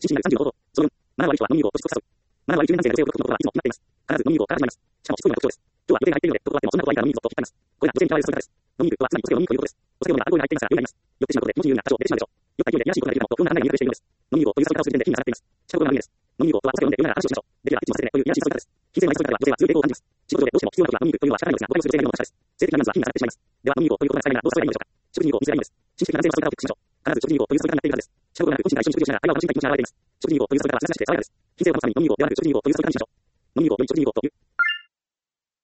新規になる35行動。その4、7割人は飲み物を取り誘う。7割中年男性が女性を口説くことがいつも決まっています。必ず飲み物から始まります。しかもしつこいのが特徴です。今日は予定が入っているので、どこがあってもそんなことはいいから飲み物と引っ張ります。これが女性に嫌われるそういう方です。飲み肉はつまりお酒を飲むということです。お酒を飲めばアルコールが入っていますから酔いになります。酔ってしまうことで気持ちいいようになった多少出てしまうでしょう。酔った勢いでいやらしいことができるのも録音がならない理由がしているのです。飲み物という誘い方をする時点で気になっています。近くが悪いです。飲み物とはお酒を飲んで酔いながら話をしましょう。できればいつもさせてねといういやらしい誘い方です。非正の愛想い方では女性は強い抵抗を感じます。仕事上でどうしても必要な時は飲み肉というのは仕方ないのですが、他にもする女性がいるのも確かです。性的なニュアンスは気になってしまいます。では飲み物ということが使えないならどう誘えばいいのでしょうか。食事に行こうを見せればいいのです。紳士的な男性の誘い方をチェックしましょう。必ず食事に行こうという誘い方になっているはずです。近くがなく個人が一緒に食事をしながら会話を楽しみたい気持ちが現れています。食事に行こうという誘い方はしなしなしで爽やかです。非正のまさに飲みに行こうであると食事に行こうという誘い方にしましょう。飲みに行こうという食事に行こうという